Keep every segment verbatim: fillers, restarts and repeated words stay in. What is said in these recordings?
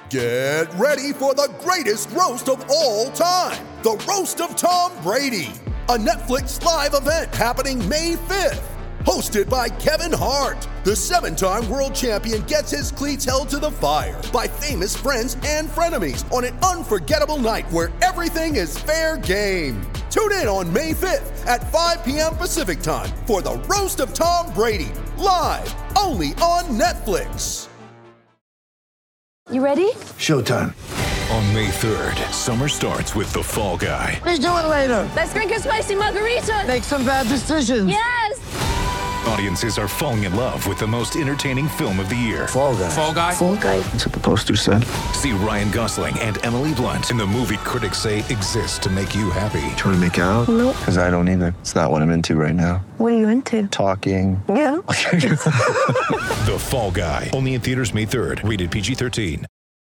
Get ready for the greatest roast of all time, the Roast of Tom Brady, a Netflix live event happening May fifth. Hosted by Kevin Hart, the seven-time world champion gets his cleats held to the fire by famous friends and frenemies on an unforgettable night where everything is fair game. Tune in on May fifth at five p.m. Pacific time for the Roast of Tom Brady, live only on Netflix. You ready? Showtime. On May third, summer starts with The Fall Guy. Let's do it later. Let's drink a spicy margarita. Make some bad decisions. Yes! Audiences are falling in love with the most entertaining film of the year. Fall Guy. Fall Guy? Fall Guy. That's what the poster said. See Ryan Gosling and Emily Blunt in the movie critics say exists to make you happy. Trying to make it out? Nope. Because I don't either. It's not what I'm into right now. What are you into? Talking. Yeah. The Fall Guy. Only in theaters May third. Rated P G thirteen.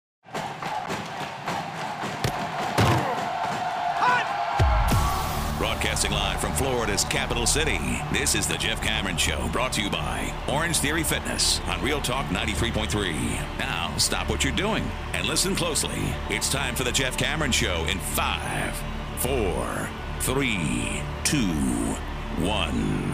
Broadcasting live from Florida's capital city, this is the Jeff Cameron Show, brought to you by Orange Theory Fitness on Real Talk ninety-three point three. Now, stop what you're doing and listen closely. It's time for the Jeff Cameron Show in five, four, three, two, one.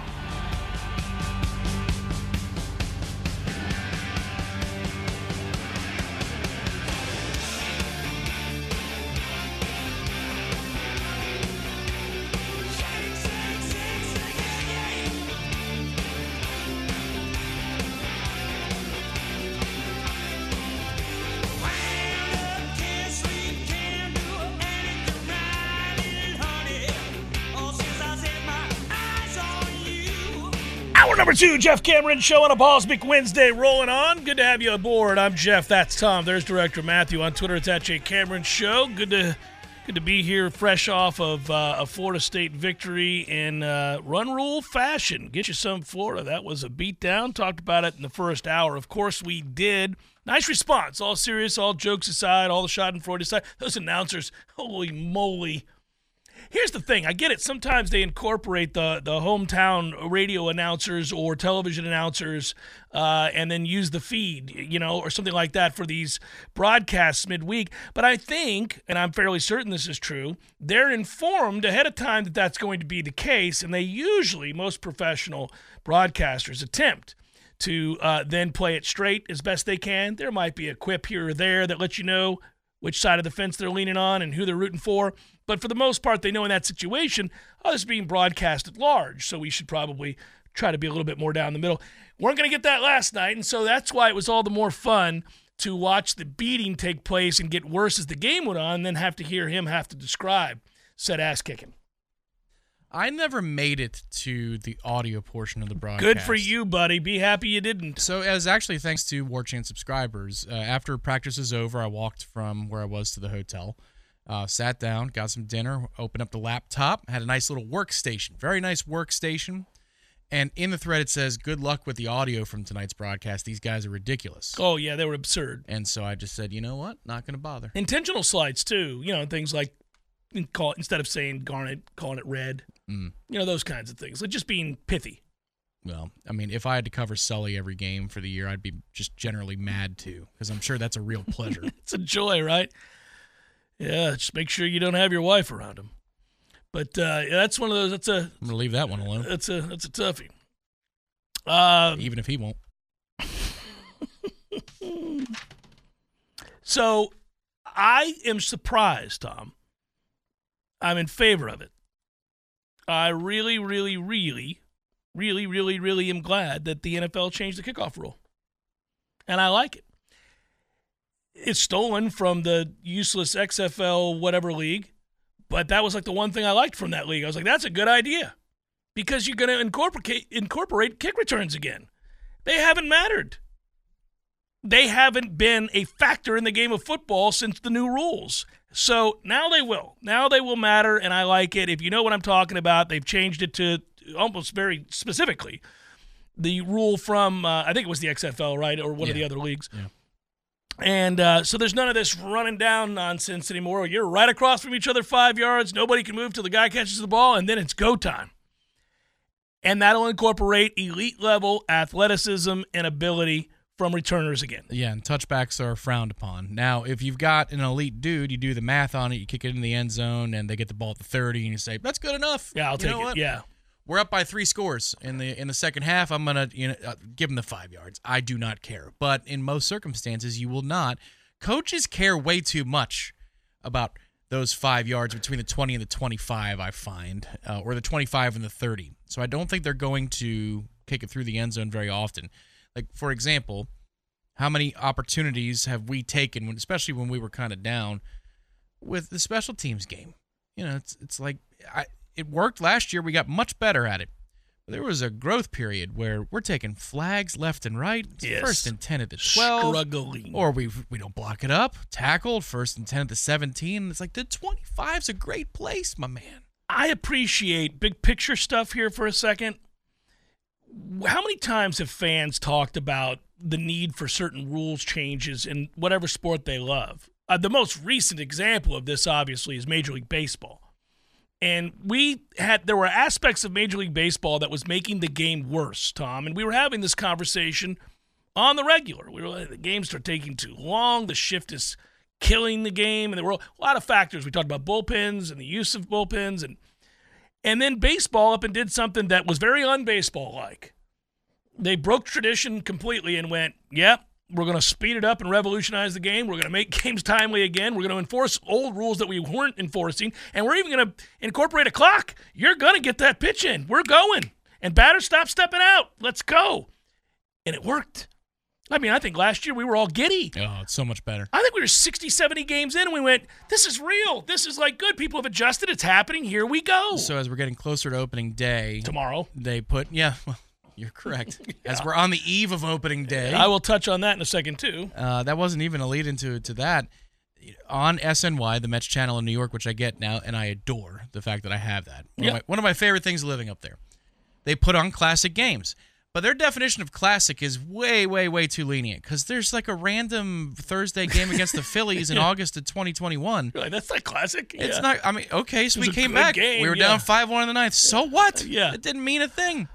Number two, Jeff Cameron Show on a Ballsmic Wednesday rolling on. Good to have you aboard. I'm Jeff. That's Tom. There's Director Matthew on Twitter. It's at J Cameron Show. Good to good to be here, fresh off of uh, a Florida State victory in uh, run rule fashion. Get you some Florida. That was a beatdown. Talked about it in the first hour. Of course, we did. Nice response. All serious, all jokes aside, all the Schadenfreude aside. Those announcers, holy moly. Here's the thing. I get it. Sometimes they incorporate the, the hometown radio announcers or television announcers uh, and then use the feed, you know, or something like that for these broadcasts midweek. But I think, and I'm fairly certain this is true, they're informed ahead of time that that's going to be the case, and they usually, most professional broadcasters attempt to uh, then play it straight as best they can. There might be a quip here or there that lets you know which side of the fence they're leaning on and who they're rooting for. But for the most part, they know in that situation, oh, this is being broadcast at large, so we should probably try to be a little bit more down the middle. Weren't going to get that last night, and so that's why it was all the more fun to watch the beating take place and get worse as the game went on, and then have to hear him have to describe said ass-kicking. I never made it to the audio portion of the broadcast. Good for you, buddy. Be happy you didn't. So it was actually thanks to War Chant subscribers. Uh, after practice was over, I walked from where I was to the hotel, uh, sat down, got some dinner, opened up the laptop, had a nice little workstation, very nice workstation. And in the thread, it says, good luck with the audio from tonight's broadcast. These guys are ridiculous. Oh, yeah, they were absurd. And so I just said, you know what? Not going to bother. Intentional slides, too. You know, things like call it, instead of saying garnet, calling it red. Mm. You know, those kinds of things. Like just being pithy. Well, I mean, if I had to cover Sully every game for the year, I'd be just generally mad, too, because I'm sure that's a real pleasure. It's a joy, right? Yeah, just make sure you don't have your wife around him. But uh, yeah, that's one of those. That's a. I'm gonna leave that one alone. That's a. That's a toughie. Um, Even if he won't. So, I am surprised, Tom. I'm in favor of it. I really, really, really, really, really, really am glad that the N F L changed the kickoff rule, and I like it. It's stolen from the useless X F L whatever league. But that was like the one thing I liked from that league. I was like, that's a good idea because you're going to incorporate incorporate kick returns again. They haven't mattered. They haven't been a factor in the game of football since the new rules. So now they will. Now they will matter, and I like it. If you know what I'm talking about, they've changed it to almost very specifically the rule from, uh, I think it was the X F L, right, or one yeah. of the other leagues. Yeah. And uh, so there's none of this running down nonsense anymore. You're right across from each other five yards. Nobody can move till the guy catches the ball, and then it's go time. And that'll incorporate elite-level athleticism and ability from returners again. Yeah, and touchbacks are frowned upon. Now, if you've got an elite dude, you do the math on it, you kick it in the end zone, and they get the ball at the thirty, and you say, that's good enough. Yeah, I'll you take know it. What? Yeah. We're up by three scores in the in the second half. I'm going to you know uh, give them the five yards. I do not care. But in most circumstances, you will not. Coaches care way too much about those five yards between the twenty and the twenty-five, I find, uh, or the twenty-five and the thirty. So I don't think they're going to kick it through the end zone very often. Like, for example, how many opportunities have we taken, when, especially when we were kind of down, with the special teams game? You know, it's it's like I, it worked last year. We got much better at it. But there was a growth period where we're taking flags left and right. Yes. First and ten at the twelve. Struggling. Or we we don't block it up. Tackled, first and ten at the seventeen. It's like the twenty-five's a great place, my man. I appreciate big picture stuff here for a second. How many times have fans talked about the need for certain rules changes in whatever sport they love? Uh, the most recent example of this, obviously, is Major League Baseball. And we had there were aspects of Major League Baseball that was making the game worse, Tom. And we were having this conversation on the regular. We were like, the games are taking too long. The shift is killing the game. And there were a lot of factors. We talked about bullpens and the use of bullpens. And and then baseball up and did something that was very un-baseball-like. They broke tradition completely and went, yep, we're going to speed it up and revolutionize the game. We're going to make games timely again. We're going to enforce old rules that we weren't enforcing. And we're even going to incorporate a clock. You're going to get that pitch in. We're going. And batters, stop stepping out. Let's go. And it worked. I mean, I think last year we were all giddy. Oh, it's so much better. I think we were sixty, seventy games in, and we went, this is real. This is like good. People have adjusted. It's happening. Here we go. So as we're getting closer to opening day. Tomorrow. They put, yeah, well, you're correct. yeah. As we're on the eve of opening day. I will touch on that in a second, too. Uh, that wasn't even a lead into to that. On S N Y, the Mets channel in New York, which I get now, and I adore the fact that I have that. One, yep. of, my, one of my favorite things living up there. They put on classic games. But their definition of classic is way, way, way too lenient because there's like a random Thursday game against the Phillies in yeah. August of twenty twenty-one. You're like, that's not classic. It's yeah. not. I mean, okay, so we came back. Game, we were yeah. down five one in the ninth. So what? Yeah. It didn't mean a thing.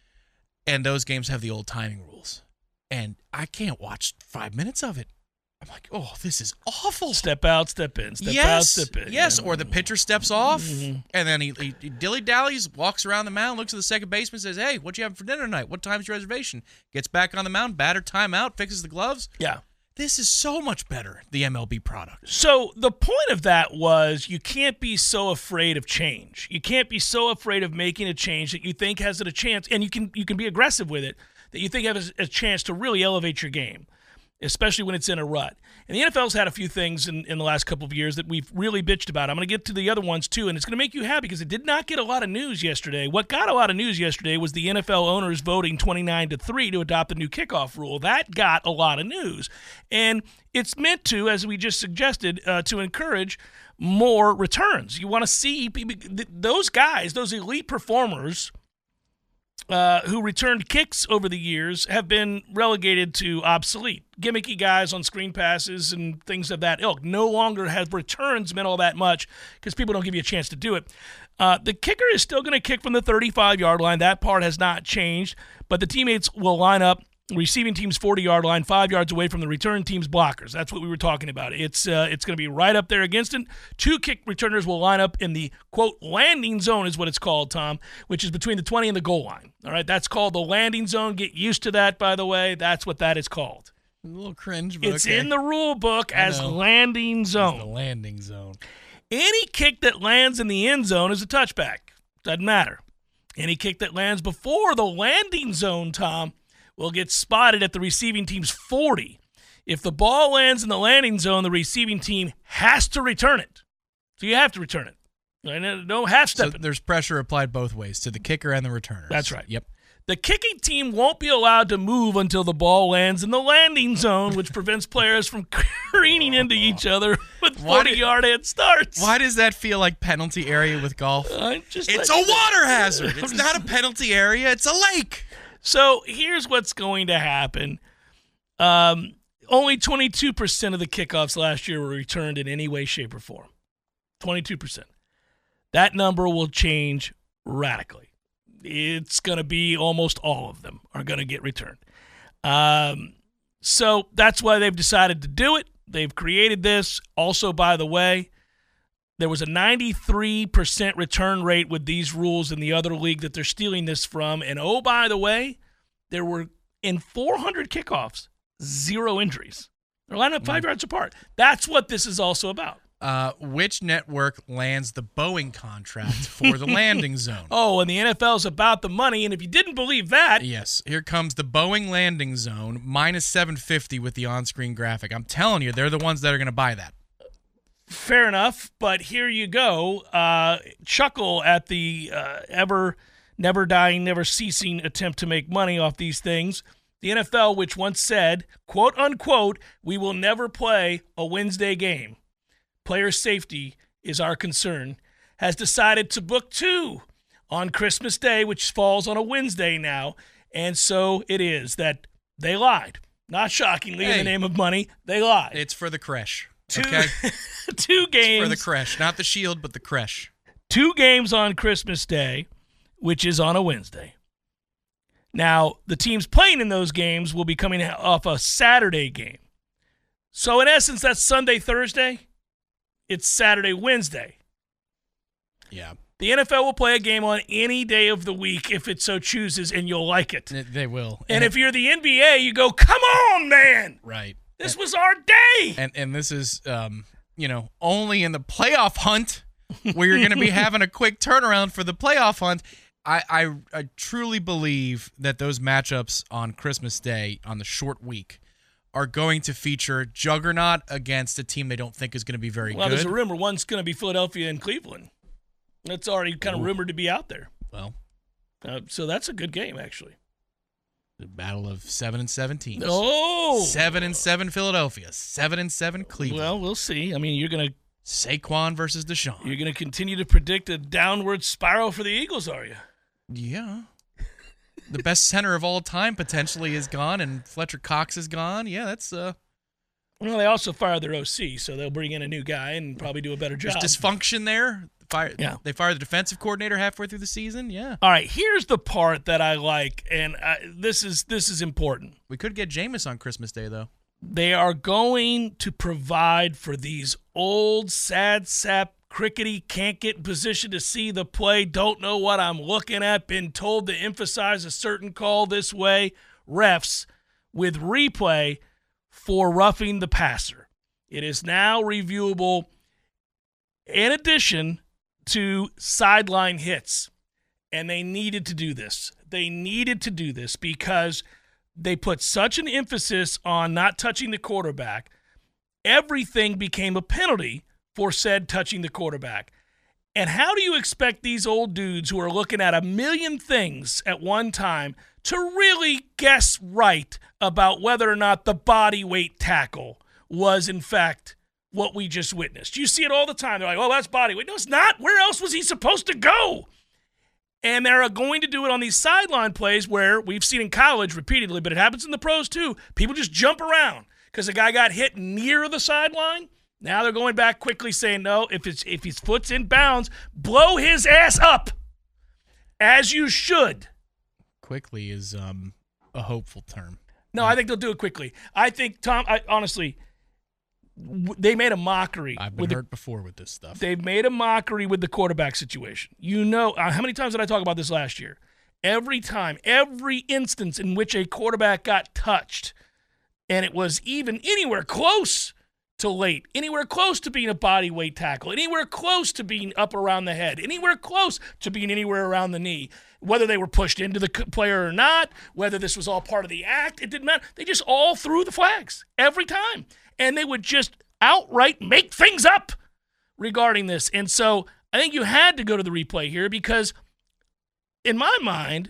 And those games have the old timing rules. And I can't watch five minutes of it. I'm like, oh, this is awful. Step out, step in. Step yes, out, step in. Yes, yeah. or the pitcher steps off, mm-hmm. and then he, he, he dilly-dallies, walks around the mound, looks at the second baseman, says, hey, what you having for dinner tonight? What time's your reservation? Gets back on the mound, batter timeout, fixes the gloves. Yeah. This is so much better, the M L B product. So the point of that was you can't be so afraid of change. You can't be so afraid of making a change that you think has it a chance, and you can you can be aggressive with it, that you think has a chance to really elevate your game, especially when it's in a rut. And the N F L's had a few things in, in the last couple of years that we've really bitched about. I'm going to get to the other ones, too, and it's going to make you happy because it did not get a lot of news yesterday. What got a lot of news yesterday was the N F L owners voting twenty-nine to three to adopt the new kickoff rule. That got a lot of news. And it's meant to, as we just suggested, uh, to encourage more returns. You want to see those guys, those elite performers, Uh, who returned kicks over the years have been relegated to obsolete. Gimmicky guys on screen passes and things of that ilk no longer have returns meant all that much because people don't give you a chance to do it. Uh, the kicker is still going to kick from the thirty-five-yard line. That part has not changed, but the teammates will line up receiving team's forty-yard line, five yards away from the return team's blockers. That's what we were talking about. It's uh, it's going to be right up there against it. Two kick returners will line up in the, quote, landing zone is what it's called, Tom, which is between the twenty and the goal line. All right, that's called the landing zone. Get used to that, by the way. That's what that is called. A little cringe, but It's okay. in the rule book as landing zone. It's the landing zone. Any kick that lands in the end zone is a touchback. Doesn't matter. Any kick that lands before the landing zone, Tom, will get spotted at the receiving team's forty. If the ball lands in the landing zone, the receiving team has to return it. So you have to return it. No half-stepping. So there's pressure applied both ways, to the kicker and the returners. That's right. Yep. The kicking team won't be allowed to move until the ball lands in the landing zone, which prevents players from careening into each other with forty-yard head starts. Why does that feel like penalty area with golf? I'm just it's a water hazard. It's not a penalty area. It's a lake. So here's what's going to happen. Um, only twenty-two percent of the kickoffs last year were returned in any way, shape, or form. twenty-two percent. That number will change radically. It's going to be almost all of them are going to get returned. Um, So that's why they've decided to do it. They've created this. Also, by the way, there was a ninety-three percent return rate with these rules in the other league that they're stealing this from. And oh, by the way, there were, in four hundred kickoffs, zero injuries. They're lined up five mm. yards apart. That's what this is also about. Uh, which network lands the Boeing contract for the landing zone? Oh, and the N F L is about the money. And if you didn't believe that. Yes, here comes the Boeing landing zone, minus seven fifty with the on-screen graphic. I'm telling you, they're the ones that are going to buy that. Fair enough, but here you go. Uh, chuckle at the uh, ever, never dying, never ceasing attempt to make money off these things. The N F L, which once said, quote unquote, we will never play a Wednesday game. Player safety is our concern, has decided to book two on Christmas Day, which falls on a Wednesday now. And so it is that they lied. Not shockingly, hey, in the name of money, they lied. It's for the creche. Two, okay? two games. It's for the creche, not the shield, but the creche. Two games on Christmas Day, which is on a Wednesday. Now, the teams playing in those games will be coming off a Saturday game. So, in essence, that's Sunday, Thursday. It's Saturday, Wednesday. Yeah. The N F L will play a game on any day of the week if it so chooses, and you'll like it. They will. And, and if you're the N B A, you go, come on, man. Right. This and, was our day. And and this is, um, you know, only in the playoff hunt where you're going to be having a quick turnaround for the playoff hunt. I, I I truly believe that those matchups on Christmas Day on the short week are going to feature Juggernaut against a team they don't think is going to be very well, good. Well, there's a rumor one's going to be Philadelphia and Cleveland. That's already kind of Ooh. rumored to be out there. Well, uh, so that's a good game, actually. The battle of seven and seven teams. Oh, seven and seven Philadelphia, seven and seven Cleveland. Well, we'll see. I mean, you're going to Saquon versus Deshaun. You're going to continue to predict a downward spiral for the Eagles, are you? Yeah. The best center of all time potentially is gone, and Fletcher Cox is gone. Yeah, that's uh. Well, they also fired their O C, so they'll bring in a new guy and probably do a better job. There's dysfunction there. Fire, yeah. They fired the defensive coordinator halfway through the season. Yeah. All right, here's the part that I like, and I, this is this is important. We could get Jameis on Christmas Day, though. They are going to provide for these old, sad sap, crickety, can't get in position to see the play, don't know what I'm looking at, been told to emphasize a certain call this way, refs, with replay for roughing the passer. It is now reviewable in addition to sideline hits, and they needed to do this. They needed to do this because they put such an emphasis on not touching the quarterback. Everything became a penalty for said touching the quarterback. And how do you expect these old dudes who are looking at a million things at one time to really guess right about whether or not the body weight tackle was, in fact, what we just witnessed? You see it all the time. They're like, oh, that's body weight. No, it's not. Where else was he supposed to go? And they're going to do it on these sideline plays where we've seen in college repeatedly, but it happens in the pros too. People just jump around because the guy got hit near the sideline. Now they're going back quickly saying, no, if it's if his foot's in bounds, blow his ass up, as you should. Quickly is um, a hopeful term. No, I think they'll do it quickly. I think, Tom, I, honestly, w- they made a mockery. I've been hurt the, before with this stuff. They've made a mockery with the quarterback situation. You know, uh, how many times did I talk about this last year? Every time, every instance in which a quarterback got touched, and it was even anywhere close to late, anywhere close to being a body weight tackle, anywhere close to being up around the head, anywhere close to being anywhere around the knee, whether they were pushed into the player or not, whether this was all part of the act, it didn't matter. They just all threw the flags every time. And they would just outright make things up regarding this. And so I think you had to go to the replay here because, in my mind,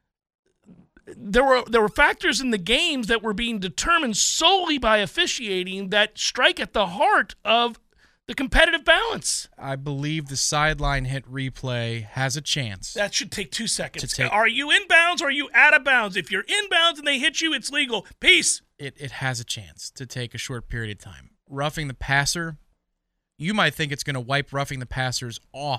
There were there were factors in the games that were being determined solely by officiating that strike at the heart of the competitive balance. I believe the sideline hit replay has a chance. That should take two seconds. To take, are you in bounds or are you out of bounds? If you're in bounds and they hit you, it's legal. Peace. It it has a chance to take a short period of time. Roughing the passer, you might think it's going to wipe roughing the passers off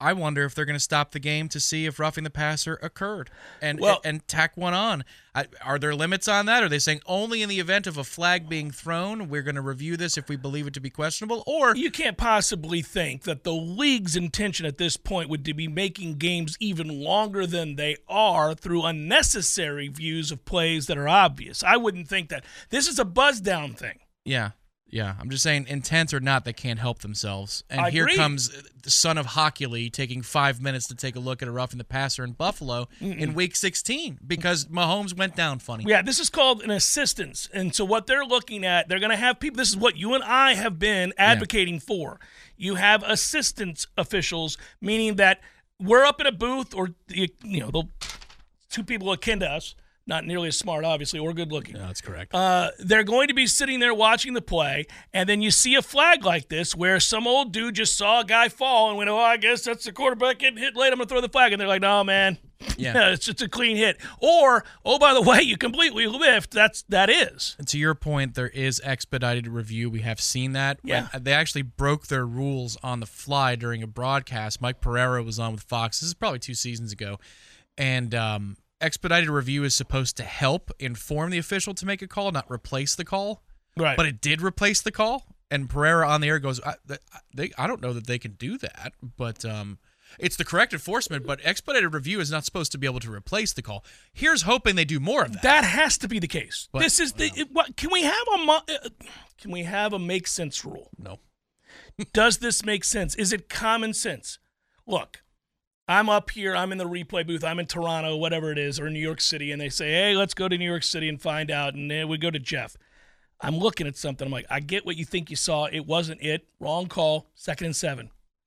I wonder if they're going to stop the game to see if roughing the passer occurred and Well- and, and tack one on. I, are there limits on that? Are they saying only in the event of a flag being thrown, we're going to review this if we believe it to be questionable? Or You can't possibly think that the league's intention at this point would be making games even longer than they are through unnecessary views of plays that are obvious. I wouldn't think that. This is a buzz down thing. yeah, yeah. I'm just saying, intent or not, they can't help themselves. And I here agree. comes the son of Hockley taking five minutes to take a look at a roughing the passer in Buffalo in Week sixteen because Mahomes went down funny. Yeah, this is called an assistance. And so what they're looking at, they're going to have people, this is what you and I have been advocating for. You have assistance officials, meaning that we're up in a booth or, you know, the two people akin to us, not nearly as smart, obviously, or good looking. No, that's correct. Uh, they're going to be sitting there watching the play, and then you see a flag like this where some old dude just saw a guy fall and went, oh, I guess that's the quarterback getting hit late. I'm going to throw the flag. And they're like, no, man. Yeah. It's just a clean hit. Or, oh, by the way, you completely whiffed. That's, that is. And to your point, there is expedited review. We have seen that. Yeah. When they actually broke their rules on the fly during a broadcast. Mike Pereira was on with Fox. This is probably two seasons ago. And um, expedited review is supposed to help inform the official to make a call, not replace the call. Right. But it did replace the call. And Pereira on the air goes, I, they, I don't know that they can do that. But um, it's the correct enforcement. But expedited review is not supposed to be able to replace the call. Here's hoping they do more of that. That has to be the case. But- this is the. It, what, can we have a mo- uh, can we have a make sense rule? No. Does this make sense? Is it common sense? Look, I'm up here. I'm in the replay booth. I'm in Toronto, whatever it is, or New York City, and they say, "Hey, let's go to New York City and find out." And then we go to Jeff. I'm looking at something. I'm like, I get what you think you saw. It wasn't it. Wrong call. Second and seven.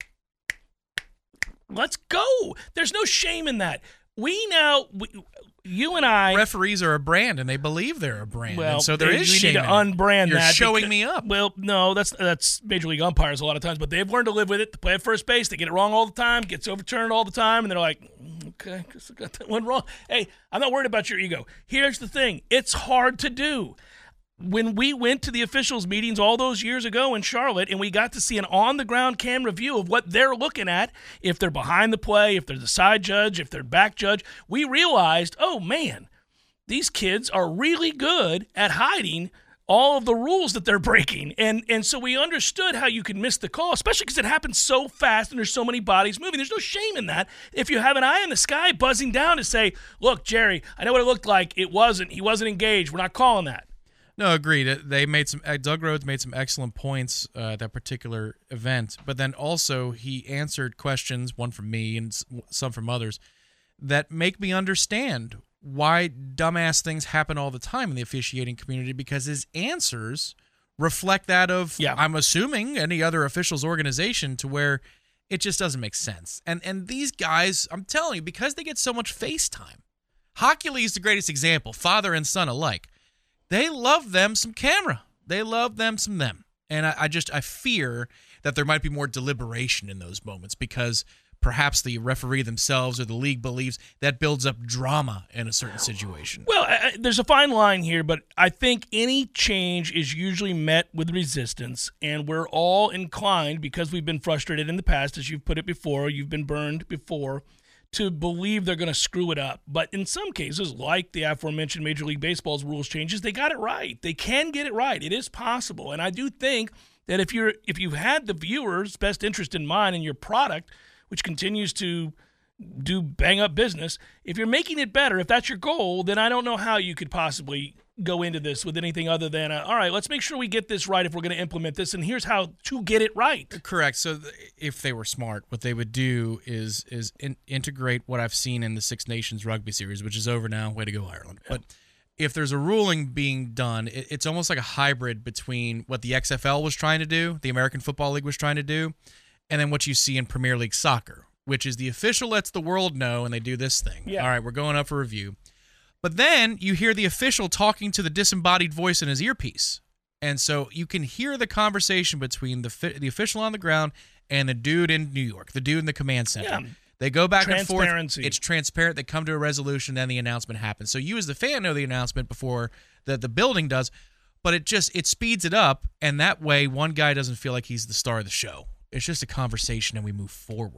Let's go. There's no shame in that. We now, we, you and I. Referees are a brand, and they believe they're a brand. Well, and so there they- is we shame need to in it. unbrand You're that. showing because- me up. Well, no, that's that's Major League umpires a lot of times, but they've learned to live with it. They play at first base, they get it wrong all the time, gets overturned all the time, and they're like, "Mm, okay, guess I got that one wrong. Hey, I'm not worried about your ego. Here's the thing: it's hard to do. When we went to the officials' meetings all those years ago in Charlotte and we got to see an on-the-ground camera view of what they're looking at, if they're behind the play, if they're the side judge, if they're back judge, we realized, oh, man, these kids are really good at hiding all of the rules that they're breaking. And and so we understood how you could miss the call, especially because it happens so fast and there's so many bodies moving. There's no shame in that. If you have an eye in the sky buzzing down to say, look, Jerry, I know what it looked like. It wasn't. He wasn't engaged. We're not calling that. No, agreed. They made some. uh, Doug Rhodes made some excellent points uh, at that particular event, but then also he answered questions, one from me and s- some from others, that make me understand why dumbass things happen all the time in the officiating community, because his answers reflect that of, Yeah. I'm assuming, any other official's organization, to where it just doesn't make sense. And and these guys, I'm telling you, because they get so much FaceTime. Hockey is the greatest example, father and son alike. They love them some camera. They love them some them. And I, I just, I fear that there might be more deliberation in those moments because perhaps the referee themselves or the league believes that builds up drama in a certain situation. Well, I, I- there's a fine line here, but I think any change is usually met with resistance, and we're all inclined, because we've been frustrated in the past, as you've put it before, you've been burned before, to believe they're going to screw it up. But in some cases, like the aforementioned Major League Baseball's rules changes, they got it right. They can get it right. It is possible. And I do think that if you're if you've had the viewer's best interest in mind in your product, which continues to do bang up business, if you're making it better, if that's your goal, then I don't know how you could possibly go into this with anything other than, a, all right, let's make sure we get this right if we're going to implement this, and here's how to get it right. Correct. So th- if they were smart, what they would do is is in- integrate what I've seen in the Six Nations Rugby Series, which is over now. Way to go, Ireland. But if there's a ruling being done, it, it's almost like a hybrid between what the X F L was trying to do, the American Football League was trying to do, and then what you see in Premier League Soccer, which is the official lets the world know and they do this thing. Yeah. All right, we're going up for review. But then you hear the official talking to the disembodied voice in his earpiece. And so you can hear the conversation between the fi- the official on the ground and the dude in New York, the dude in the command center. Yeah. They go back and forth. Transparency. It's transparent. They come to a resolution, then the announcement happens. So you as the fan know the announcement before the, the building does, but it just it speeds it up, and that way one guy doesn't feel like he's the star of the show. It's just a conversation and we move forward.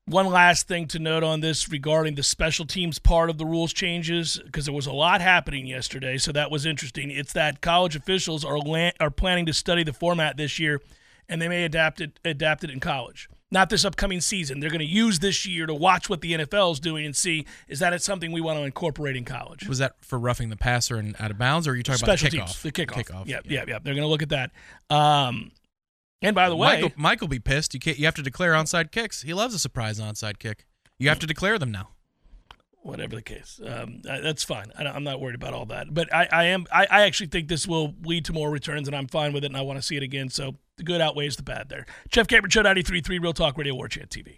One last thing to note on this regarding the special teams part of the rules changes, because there was a lot happening yesterday, so that was interesting. It's that college officials are la- are planning to study the format this year, and they may adapt it, adapt it in college. Not this upcoming season. They're going to use this year to watch what the N F L is doing and see, is that it's something we want to incorporate in college? Was that for roughing the passer and out of bounds, or are you talking Special about the kickoff? teams, the kickoff. kickoff. Yeah, yeah, yeah. They're going to look at that. Um, and by the way, Michael, Mike will be pissed. You can't. You have to declare onside kicks. He loves a surprise onside kick. You have to declare them now. Whatever the case, um, that's fine. I, I'm not worried about all that. But I, I am. I, I actually think this will lead to more returns, and I'm fine with it, and I want to see it again. So the good outweighs the bad there. Jeff Cameron Show, ninety-three point three Real Talk Radio, War Chant T V.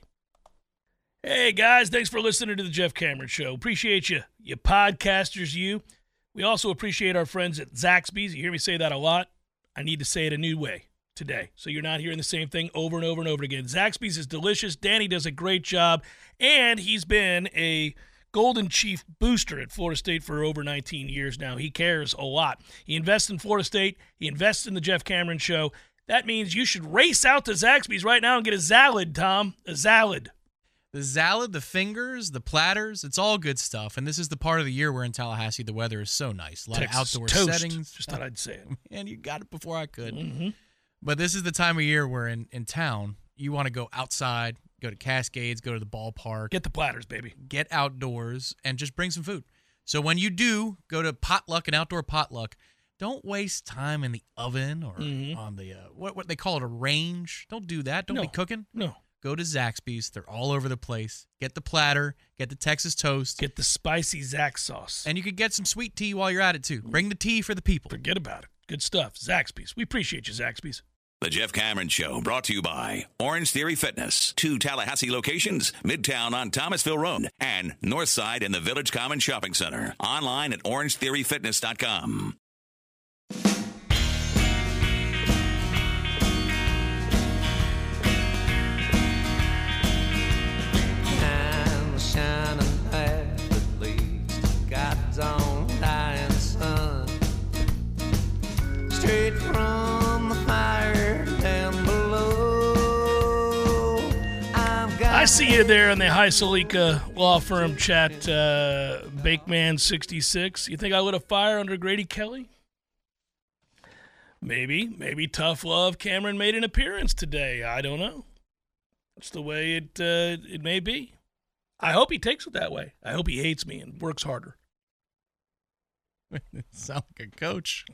Hey, guys, thanks for listening to the Jeff Cameron Show. Appreciate you, you podcasters, you. We also appreciate our friends at Zaxby's. You hear me say that a lot. I need to say it a new way today, so you're not hearing the same thing over and over and over again. Zaxby's is delicious. Danny does a great job, and he's been a Golden Chief booster at Florida State for over nineteen years now. He cares a lot. He invests in Florida State. He invests in the Jeff Cameron Show. That means you should race out to Zaxby's right now and get a Zalad, Tom. A Zalad. The Zalad, the fingers, the platters, it's all good stuff. And this is the part of the year where in Tallahassee the weather is so nice. A lot Texas of outdoor toast. settings. Just thought I'd say it. Man, you got it before I could. Mm-hmm. But this is the time of year where in, in town you want to go outside, go to Cascades, go to the ballpark. Get the platters, baby. Get outdoors and just bring some food. So when you do go to potluck, an outdoor potluck, don't waste time in the oven or mm-hmm. on the, uh, what, what they call it, a range. Don't do that. Don't no. be cooking. No. Go to Zaxby's. They're all over the place. Get the platter. Get the Texas toast. Get the spicy Zax sauce. And you could get some sweet tea while you're at it, too. Bring the tea for the people. Forget about it. Good stuff. Zaxby's. We appreciate you, Zaxby's. The Jeff Cameron Show, brought to you by Orange Theory Fitness. Two Tallahassee locations, Midtown on Thomasville Road and Northside in the Village Common Shopping Center. Online at orange theory fitness dot com. Straight from the fire down below. I've got I see you there in the Hysalika Law Firm chat, uh, Bakeman sixty-six. You think I lit a fire under Grady Kelly? Maybe. Maybe Tough Love Cameron made an appearance today. I don't know. That's the way it uh, it may be. I hope he takes it that way. I hope he hates me and works harder. Sound like a coach.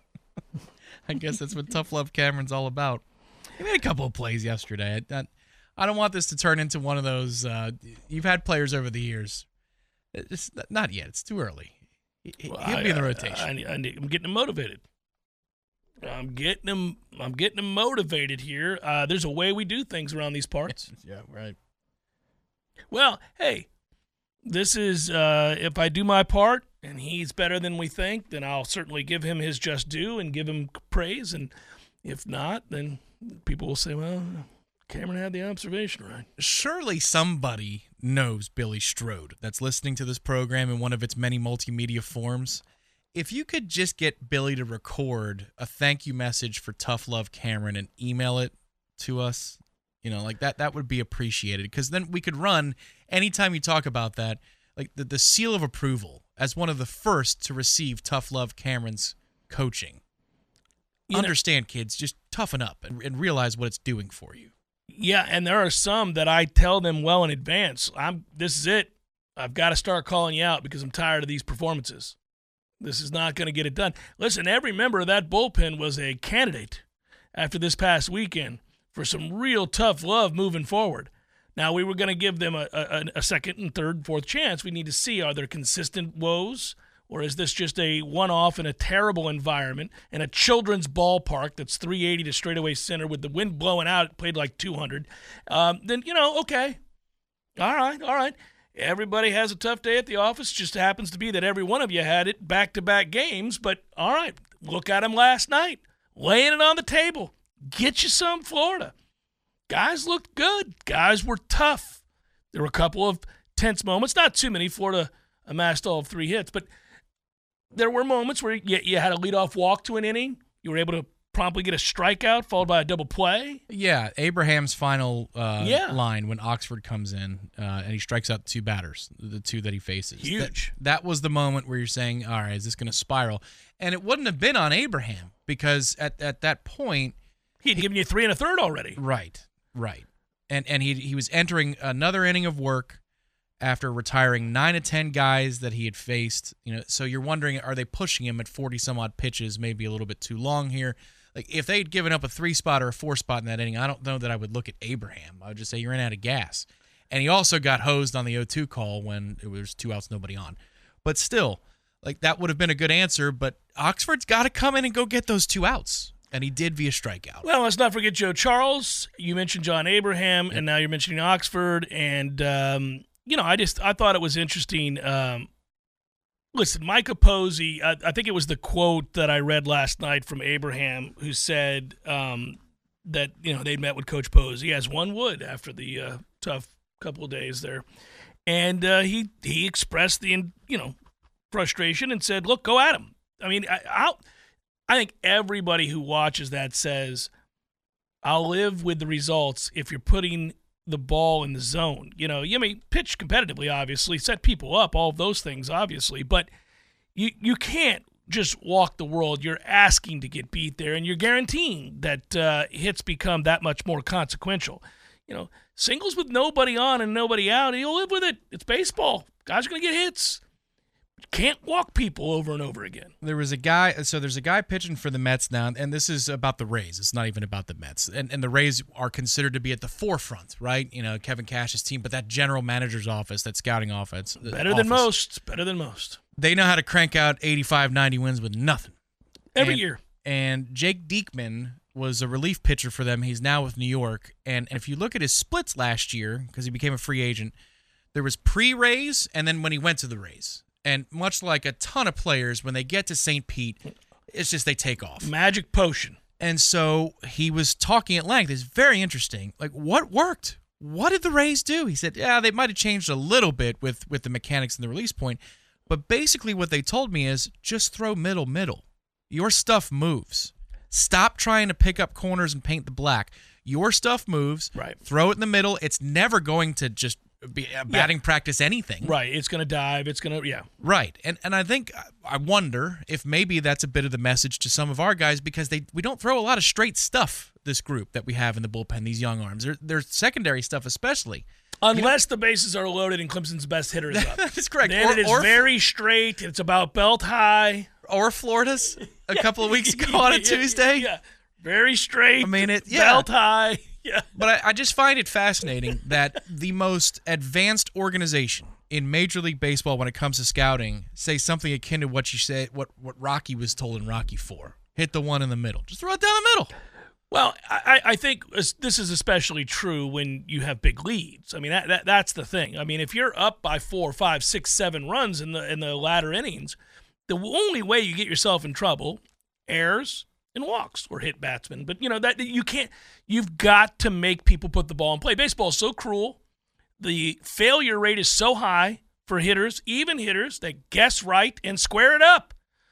I guess that's what Tough Love Cameron's all about. He made a couple of plays yesterday. I, I don't want this to turn into one of those. Uh, you've had players over the years. It's not yet. It's too early. He, Well, he'll I- be in the I- rotation. I, I, I'm getting him motivated. I'm getting him. I'm getting him motivated here. Uh, there's a way we do things around these parts. Yeah, right. Well, hey, this is uh, if I do my part and he's better than we think, then I'll certainly give him his just due and give him praise. And if not, then people will say, well, Cameron had the observation right. Surely somebody knows Billy Strode that's listening to this program in one of its many multimedia forms. If you could just get Billy to record a thank you message for Tough Love Cameron and email it to us, you know, like that, that would be appreciated. Because then we could run, anytime you talk about that, like the, the seal of approval as one of the first to receive Tough Love Cameron's coaching. You Understand, know, kids, just toughen up and, and realize what it's doing for you. Yeah, and there are some that I tell them well in advance. I'm. This is it. I've got to start calling you out because I'm tired of these performances. This is not going to get it done. Listen, every member of that bullpen was a candidate after this past weekend for some real tough love moving forward. Now, we were going to give them a, a, a second and third, fourth chance. We need to see, are there consistent woes, or is this just a one-off in a terrible environment in a children's ballpark that's three eighty to straightaway center with the wind blowing out, it played like two hundred? Um, then, you know, okay. All right, all right. Everybody has a tough day at the office. Just happens to be that every one of you had it back-to-back games. But, all right, look at them last night. Laying it on the table. Get you some Florida. Guys looked good. Guys were tough. There were a couple of tense moments. Not too many. Florida amassed all of three hits. But there were moments where you, you had a leadoff walk to an inning. You were able to promptly get a strikeout followed by a double play. Yeah, Abraham's final uh, Yeah. line when Oxford comes in uh, and he strikes out two batters, the two that he faces. Huge. That, that was the moment where you're saying, all right, is this going to spiral? And it wouldn't have been on Abraham because at, at that point, He had given you three and a third already. right, right. And and he he was entering another inning of work after retiring nine of ten guys that he had faced. You know, so you're wondering, are they pushing him at forty some odd pitches, maybe a little bit too long here? Like if they'd given up a three spot or a four spot in that inning, I don't know that I would look at Abraham. I would just say you're in out of gas. And he also got hosed on the oh two call when it was two outs, nobody on. But still, like that would have been a good answer. But Oxford's got to come in and go get those two outs. And he did via strikeout. Well, let's not forget Joe Charles. You mentioned John Abraham, and now you're mentioning Oxford. And, um, you know, I just I thought it was interesting. Um, listen, Micah Posey, I, I think it was the quote that I read last night from Abraham, who said um, that, you know, they'd met with Coach Posey, as one would after the uh, tough couple of days there. And uh, he he expressed the, you know, frustration and said, look, go at him. I mean, I, I'll – I think everybody who watches that says, I'll live with the results if you're putting the ball in the zone. You know, you may pitch competitively, obviously, set people up, all of those things, obviously, but you you can't just walk the world. You're asking to get beat there, and you're guaranteeing that uh, hits become that much more consequential. You know, singles with nobody on and nobody out, you'll live with it. It's baseball. Guys are going to get hits. Can't walk people over and over again. There was a guy, so there's a guy pitching for the Mets now, and this is about the Rays. It's not even about the Mets. And and the Rays are considered to be at the forefront, right? You know, Kevin Cash's team, but that general manager's office, that scouting office. Better office, than most. Better than most. They know how to crank out eighty-five, ninety wins with nothing. Every and, year. And Jake Diekman was a relief pitcher for them. He's now with New York. And, and if you look at his splits last year, because he became a free agent, there was pre-Rays and then when he went to the Rays. And much like a ton of players, when they get to Saint Pete, it's just they take off. Magic potion. And so he was talking at length. It's very interesting. Like, what worked? What did the Rays do? He said, yeah, they might have changed a little bit with, with the mechanics and the release point. But basically what they told me is just throw middle, middle. Your stuff moves. Stop trying to pick up corners and paint the black. Your stuff moves. Right. Throw it in the middle. It's never going to just be a batting yeah. practice anything. Right. It's going to dive. It's going to, yeah. Right. And and I think, I wonder if maybe that's a bit of the message to some of our guys because they we don't throw a lot of straight stuff, this group that we have in the bullpen, these young arms. Their, their secondary stuff especially. Unless you know, the bases are loaded and Clemson's best hitter is up. That's correct. Then or, it is or, very straight. It's about belt high. Or Florida's a couple of weeks ago on a Tuesday. Yeah. Very straight. I mean, it. Yeah. Belt high. Yeah. But I, I just find it fascinating that the most advanced organization in Major League Baseball when it comes to scouting say something akin to what you said, what, what Rocky was told in Rocky four. Hit the one in the middle. Just throw it down the middle. Well, I, I think this is especially true when you have big leads. I mean, that, that that's the thing. I mean, if you're up by four, five, six, seven runs in the in the latter innings, the only way you get yourself in trouble, errors and walks or hit batsmen. But, you know, that you can't – you've got to make people put the ball in play. Baseball is so cruel. The failure rate is so high for hitters, even hitters, that guess right and square it up.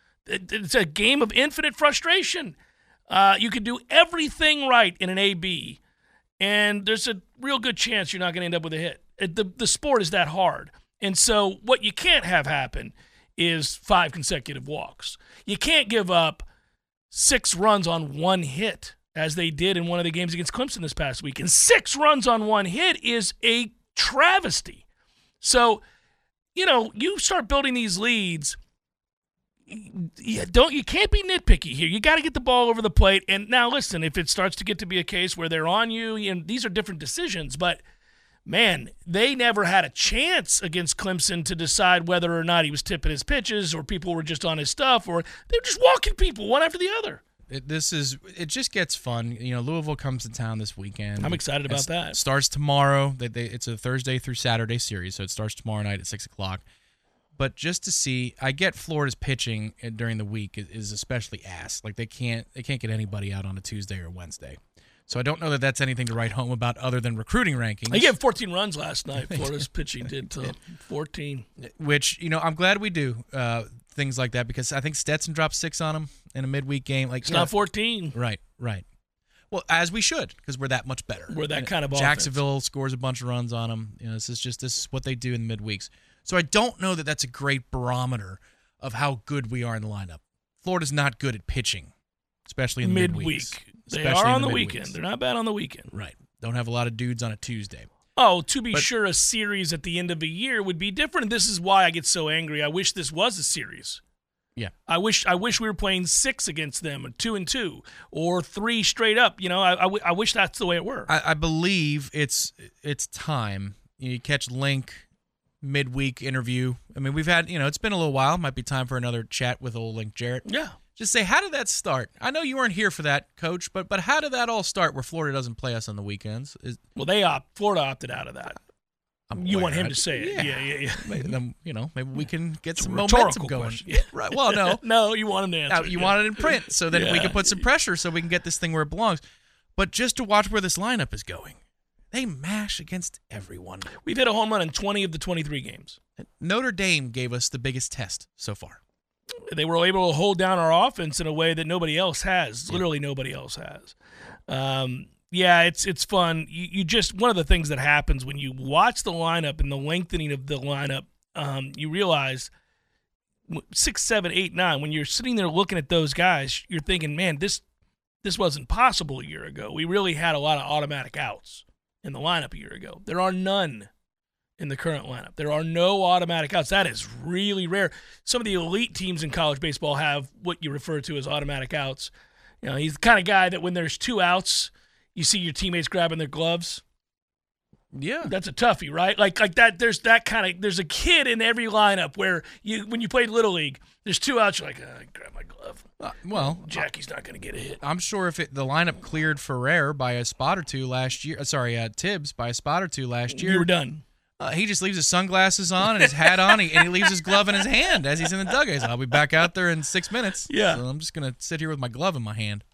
It's a game of infinite frustration. Uh, you can do everything right in an A B, and there's a real good chance you're not going to end up with a hit. The, the sport is that hard. And so what you can't have happen is five consecutive walks. You can't give up six runs on one hit, as they did in one of the games against Clemson this past week. And six runs on one hit is a travesty. So, you know, you start building these leads, you don't you can't be nitpicky here. You got to get the ball over the plate. And now, listen, if it starts to get to be a case where they're on you, and these are different decisions, but man, they never had a chance against Clemson to decide whether or not he was tipping his pitches or people were just on his stuff or they're just walking people one after the other. It, this is it just gets fun. You know, Louisville comes to town this weekend. I'm excited about it's, that. It starts tomorrow. They, they, it's a Thursday through Saturday series, so it starts tomorrow night at six o'clock. But just to see, I get Florida's pitching during the week is especially ass. Like they can't they can't get anybody out on a Tuesday or Wednesday. So I don't know that that's anything to write home about other than recruiting rankings. They gave fourteen runs last night. Florida's pitching did uh, fourteen. Which, you know, I'm glad we do. Uh, things like that because I think Stetson dropped six on them in a midweek game. Like It's yeah, not fourteen. Right, right. Well, as we should because we're that much better. We're that And kind of offense. Jacksonville scores a bunch of runs on them. You know, this is just this is what they do in midweeks. So I don't know that that's a great barometer of how good we are in the lineup. Florida's not good at pitching, especially in the Midweek. midweeks. They Especially are in on the, midweeks. weekend. They're not bad on the weekend. Right. Don't have a lot of dudes on a Tuesday. Oh, to be But- sure, a series at the end of the year would be different. And this is why I get so angry. I wish this was a series. Yeah. I wish I wish we were playing six against them, or two and two, or three straight up. You know, I, I, w- I wish that's the way it were. I, I believe it's it's time. You catch Link midweek interview. I mean, we've had, you know, it's been a little while. Might be time for another chat with old Link Jarrett. yeah. Just say, how did that start? I know you weren't here for that, Coach, but but how did that all start where Florida doesn't play us on the weekends? Is, Well, they opt. Florida opted out of that. I'm You aware. want him I- to say it? Yeah, yeah, yeah. Maybe, then, you know, maybe we can get some rhetorical momentum going. question. Yeah, right. Well, no. no, you want him to answer. Now, it, you yeah. want it in print so that we Yeah. can put some pressure so we can get this thing where it belongs. But just to watch where this lineup is going, they mash against everyone. We've hit a home run in twenty of the twenty-three games. Notre Dame gave us the biggest test so far. They were able to hold down our offense in a way that nobody else has. Literally nobody else has. Um, yeah, it's it's fun. You, you just one of the things that happens when you watch the lineup and the lengthening of the lineup, um, you realize six, seven, eight, nine. When you're sitting there looking at those guys, you're thinking, man, this this wasn't possible a year ago. We really had a lot of automatic outs in the lineup a year ago. There are none in the current lineup. There are no automatic outs. That is really rare. Some of the elite teams in college baseball have what you refer to as automatic outs. You know, he's the kind of guy that when there's two outs, you see your teammates grabbing their gloves. Yeah. That's a toughie, right? Like like that. There's that kind of. There's a kid in every lineup where you when you played Little League, there's two outs. You're like, oh, I grab my glove. Uh, well, Jackie's not going to get a hit. I'm sure if it, the lineup cleared Ferrer by a spot or two last year, uh, sorry, uh, Tibbs by a spot or two last year, You were done. Uh, he just leaves his sunglasses on and his hat on, and he leaves his glove in his hand as he's in the dugout. He says, I'll be back out there in six minutes. Yeah. So I'm just going to sit here with my glove in my hand.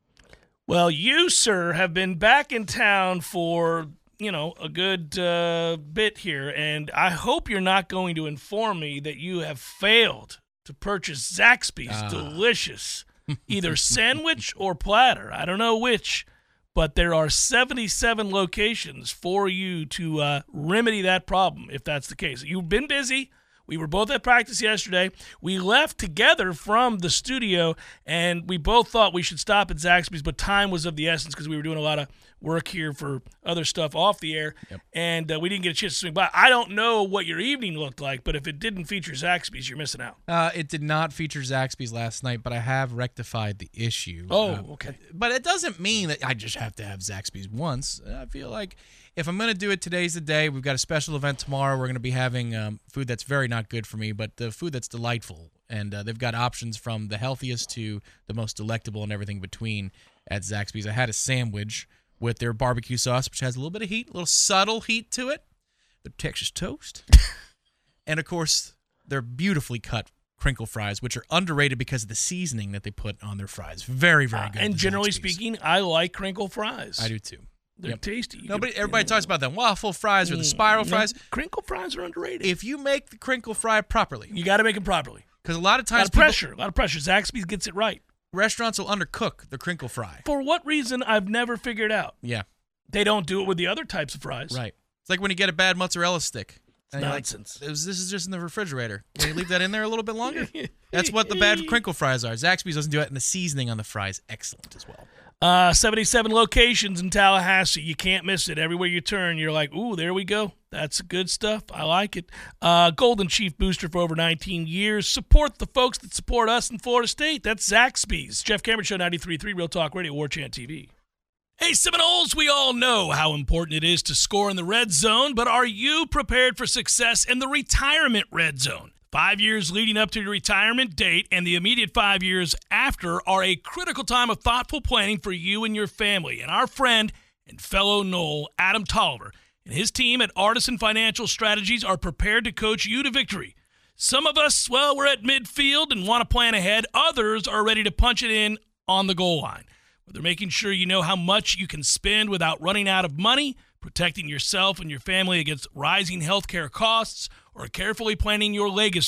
Well, you, sir, have been back in town for, you know, a good uh, bit here, and I hope you're not going to inform me that you have failed to purchase Zaxby's Ah. delicious either sandwich or platter. I don't know which, but there are seventy-seven locations for you to uh, remedy that problem if that's the case. You've been busy. We were both at practice yesterday. We left together from the studio, and we both thought we should stop at Zaxby's, but time was of the essence because we were doing a lot of work here for other stuff off the air, Yep. and uh, we didn't get a chance to swing by. I don't know what your evening looked like, but if it didn't feature Zaxby's, you're missing out. Uh, it did not feature Zaxby's last night, but I have rectified the issue. Oh, Uh, okay. But it doesn't mean that I just have to have Zaxby's once. I feel like if I'm going to do it, today's the day. We've got a special event tomorrow. We're going to be having um, food that's very not good for me, but the food that's delightful. And uh, they've got options from the healthiest to the most delectable and everything between at Zaxby's. I had a sandwich with their barbecue sauce, which has a little bit of heat, a little subtle heat to it. The Texas toast. And, of course, their beautifully cut crinkle fries, which are underrated because of the seasoning that they put on their fries. Very, very Uh, good. and at generally Zaxby's. speaking, I like crinkle fries. I do too. They're Yep. tasty. You Nobody, can- everybody talks about them waffle fries or the spiral No, fries. Crinkle fries are underrated. If you make the crinkle fry properly, you got to make them properly. because a lot of A lot times of people- pressure. A lot of pressure. Zaxby's gets it right. restaurants will undercook the crinkle fry. For what reason, I've never figured out. Yeah, They don't do it with the other types of fries. right. It's like when you get a bad mozzarella stick. And you're like, Nonsense. "It was- this is just in the refrigerator. Can you leave that in there a little bit longer?" That's what the bad crinkle fries are. Zaxby's doesn't do it, and the seasoning on the fries excellent as well. Uh, seventy-seven locations in Tallahassee. You can't miss it. Everywhere you turn, you're like, ooh, there we go. That's good stuff. I like it. Uh, Golden Chief Booster for over nineteen years. Support the folks that support us in Florida State. That's Zaxby's. Jeff Cameron Show, ninety-three point three Real Talk Radio, War Chant T V. Hey, Seminoles, we all know how important it is to score in the red zone, but are you prepared for success in the retirement red zone? Five years leading up to your retirement date and the immediate five years after are a critical time of thoughtful planning for you and your family. And our friend and fellow Knoll, Adam Tolliver, and his team at Artisan Financial Strategies are prepared to coach you to victory. Some of us, well, we're at midfield and want to plan ahead. Others are ready to punch it in on the goal line. They're making sure you know how much you can spend without running out of money, protecting yourself and your family against rising healthcare costs, or carefully planning your legacy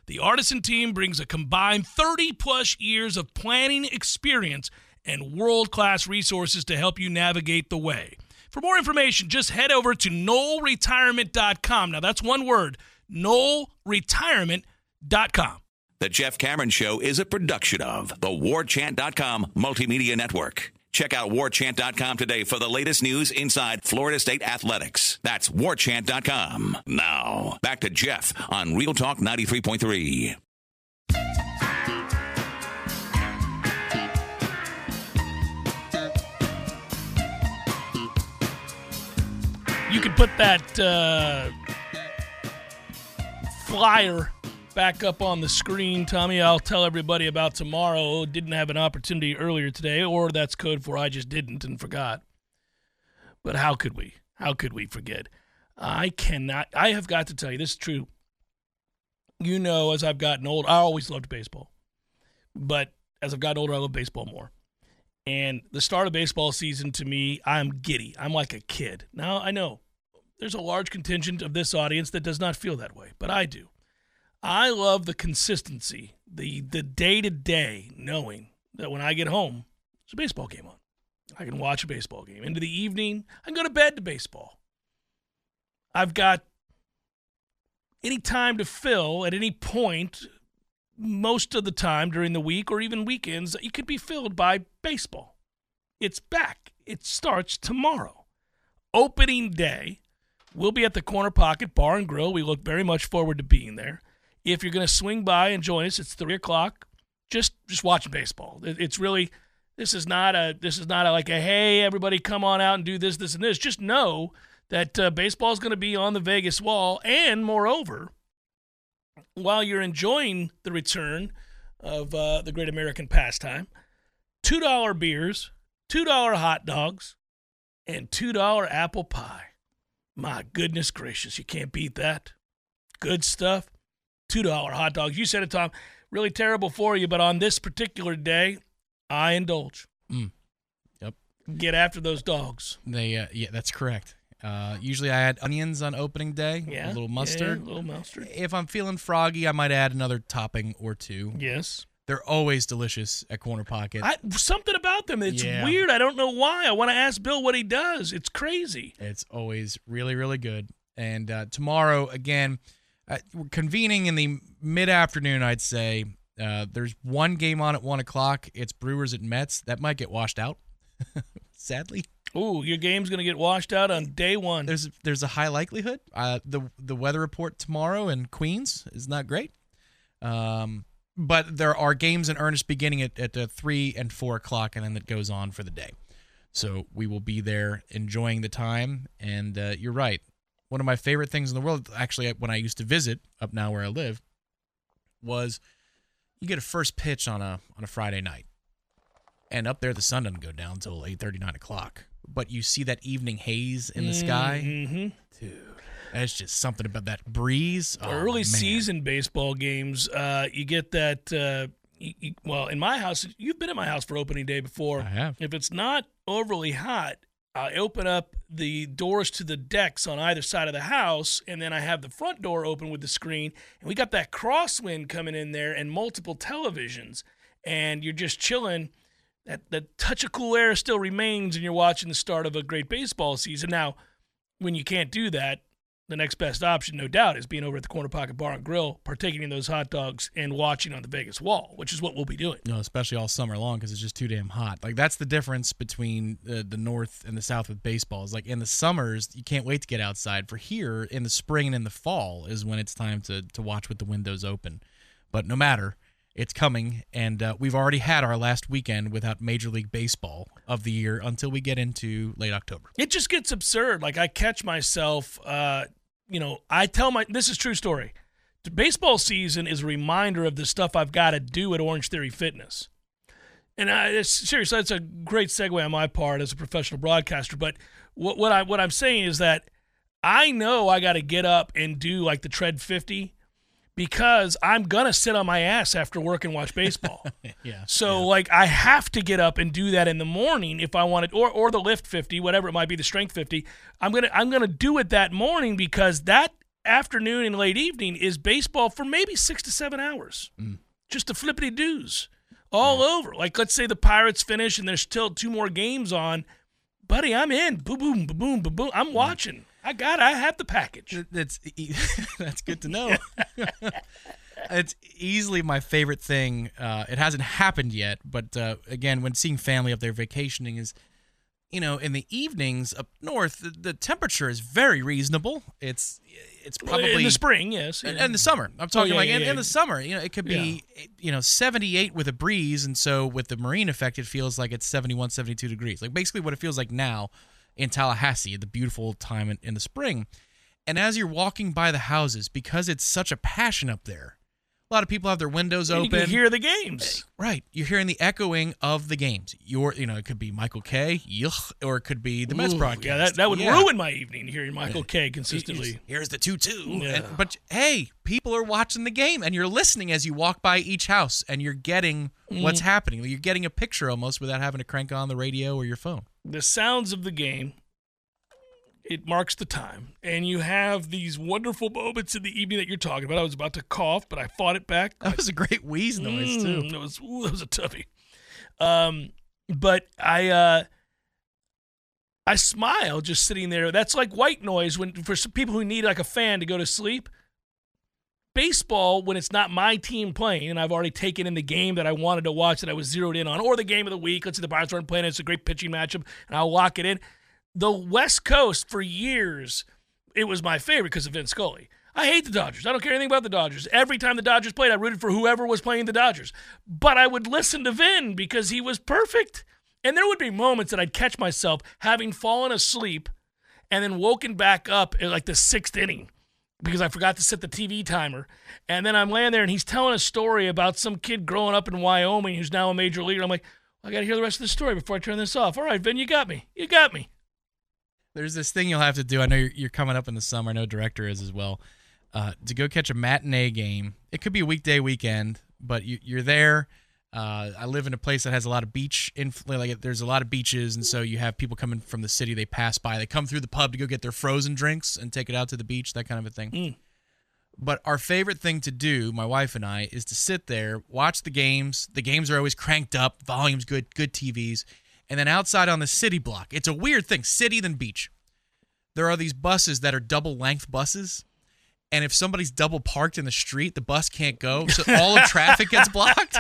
The Artisan team brings a combined thirty-plus years of planning experience and world-class resources to help you navigate the way. For more information, just head over to knoll retirement dot com. Now, that's one word, knoll retirement dot com. The Jeff Cameron Show is a production of the war chant dot com Multimedia Network. Check out war chant dot com today for the latest news inside Florida State athletics. That's war chant dot com. Now, back to Jeff on Real Talk ninety-three point three. You can put that uh, flyer back up on the screen, Tommy. I'll tell everybody about tomorrow. Didn't have an opportunity earlier today, or that's code for I just didn't and forgot. But how could we? How could we forget? I cannot. I have got to tell you, this is true. You know, as I've gotten older, I always loved baseball. But as I've gotten older, I love baseball more. And the start of baseball season, to me, I'm giddy. I'm like a kid. Now, I know there's a large contingent of this audience that does not feel that way, but I do. I love the consistency, the the day-to-day knowing that when I get home, there's a baseball game on. I can watch a baseball game. Into the evening, I can go to bed to baseball. I've got any time to fill at any point, most of the time during the week or even weekends, it could be filled by baseball. It's back. It starts tomorrow. Opening day, we'll be at the Corner Pocket Bar and Grill. We look very much forward to being there. If you're going to swing by and join us, it's three o'clock. Just just watching baseball. It's really, this is not a, this is not a, like a, hey, everybody come on out and do this, this, and this. Just know that uh, baseball is going to be on the Vegas wall. And moreover, while you're enjoying the return of uh, the great American pastime, two dollar beers, two dollar hot dogs, and two dollar apple pie. My goodness gracious, you can't beat that. Good stuff. two dollar hot dogs. You said it, Tom. Really terrible for you, but on this particular day, I indulge. Mm. Yep. Get after those dogs. They, uh, yeah, that's correct. Uh, usually I add onions on opening day, Yeah. a little mustard. Yeah, a little mustard. If I'm feeling froggy, I might add another topping or two. Yes. They're always delicious at Corner Pocket. I, something about them. It's Yeah. weird. I don't know why. I want to ask Bill what he does. It's crazy. It's always really, really good. And uh, tomorrow, again, uh, we're convening in the mid-afternoon, I'd say. Uh, there's one game on at one o'clock. It's Brewers at Mets. That might get washed out, sadly. Ooh, your game's going to get washed out on day one. There's there's a high likelihood. Uh, the the weather report tomorrow in Queens is not great. Um, but there are games in earnest beginning at, at uh, three and four o'clock, and then it goes on for the day. So we will be there enjoying the time. And uh, you're right. One of my favorite things in the world, actually, when I used to visit up now where I live, was you get a first pitch on a on a Friday night. And up there, the sun doesn't go down until eight thirty, nine o'clock. But you see that evening haze in the sky. Mm-hmm. Dude, that's just something about that breeze. Oh, Early man. season baseball games, uh, you get that, uh, you, you, well, in my house, you've been at my house for opening day before. I have. If it's not overly hot, I open up the doors to the decks on either side of the house, and then I have the front door open with the screen, and we got that crosswind coming in there and multiple televisions, and you're just chilling. That, that touch of cool air still remains, and you're watching the start of a great baseball season. Now, when you can't do that, the next best option, no doubt, is being over at the Corner Pocket Bar and Grill, partaking in those hot dogs and watching on the Vegas wall, which is what we'll be doing. No, especially all summer long because it's just too damn hot. Like, that's the difference between uh, the North and the South with baseball. Is like in the summers, you can't wait to get outside. For here, in the spring and in the fall is when it's time to, to watch with the windows open. But no matter, it's coming, and uh, we've already had our last weekend without Major League Baseball of the year until we get into late October. It just gets absurd. Like, I catch myself, uh, you know, I tell my, this is true story. The baseball season is a reminder of the stuff I've got to do at Orange Theory Fitness. And I, it's, seriously, that's a great segue on my part as a professional broadcaster. But what, what, I, what I'm saying is that I know I got to get up and do like the Tread fifty, because I'm going to sit on my ass after work and watch baseball. yeah. So, yeah. like, I have to get up and do that in the morning if I want it, or or the lift fifty, whatever it might be, the strength fifty. I'm going to I'm gonna do it that morning because that afternoon and late evening is baseball for maybe six to seven hours. Mm. Just a flippity-doos all yeah. over. Like, let's say the Pirates finish and there's still two more games on. Buddy, I'm in. Boom, boom, boom, boom, boom, boom. I'm watching. I got it. I have the package. That's that's good to know. It's easily my favorite thing. Uh, it hasn't happened yet, but uh, again, when seeing family up there vacationing is, you know, in the evenings up north, the, the temperature is very reasonable. It's it's probably in the spring, yes, and, and the summer. I'm talking oh, yeah, like yeah, in, yeah. in the summer. You know, it could be yeah. you know seventy-eight with a breeze, and so with the marine effect, it feels like it's seventy-one, seventy-two degrees. Like basically what it feels like now in Tallahassee, the beautiful time in, in the spring. And as you're walking by the houses, because it's such a passion up there, a lot of people have their windows and open. You can hear the games. Right. You're hearing the echoing of the games. Your, you know, it could be Michael Kay, yuck, or it could be the Mets Ooh, broadcast. Yeah, that, that would yeah. ruin my evening, hearing Michael Kay consistently. Here's the two two. Yeah. But, hey, people are watching the game, and you're listening as you walk by each house, and you're getting mm. what's happening. You're getting a picture almost without having to crank on the radio or your phone. The sounds of the game, it marks the time, and you have these wonderful moments in the evening that you're talking about. I was about to cough, but I fought it back. That was a great wheeze noise, mm, too. That was, ooh, that was a toughie. Um, but I uh, I smile just sitting there. That's like white noise when for some people who need like a fan to go to sleep. Baseball, when it's not my team playing, and I've already taken in the game that I wanted to watch that I was zeroed in on, or the game of the week. Let's say the Pirates aren't playing. It's a great pitching matchup, and I'll lock it in. The West Coast, for years, it was my favorite because of Vince Scully. I hate the Dodgers. I don't care anything about the Dodgers. Every time the Dodgers played, I rooted for whoever was playing the Dodgers. But I would listen to Vin because he was perfect. And there would be moments that I'd catch myself having fallen asleep and then woken back up in like the sixth inning because I forgot to set the T V timer. And then I'm laying there and he's telling a story about some kid growing up in Wyoming who's now a major leaguer. I'm like, well, I got to hear the rest of the story before I turn this off. All right, Vin, you got me. You got me. There's this thing you'll have to do. I know you're, you're coming up in the summer. I know Director is as well. Uh, to go catch a matinee game. It could be a weekday, weekend, but you, you're there. Uh, I live in a place that has a lot of beach. Inf- like there's a lot of beaches, and so you have people coming from the city. They pass by. They come through the pub to go get their frozen drinks and take it out to the beach, that kind of a thing. Mm. But our favorite thing to do, my wife and I, is to sit there, watch the games. The games are always cranked up, volume's good, good T Vs. And then outside on the city block, it's a weird thing, city then beach. There are these buses that are double-length buses, and if somebody's double parked in the street, the bus can't go, so all of traffic gets blocked.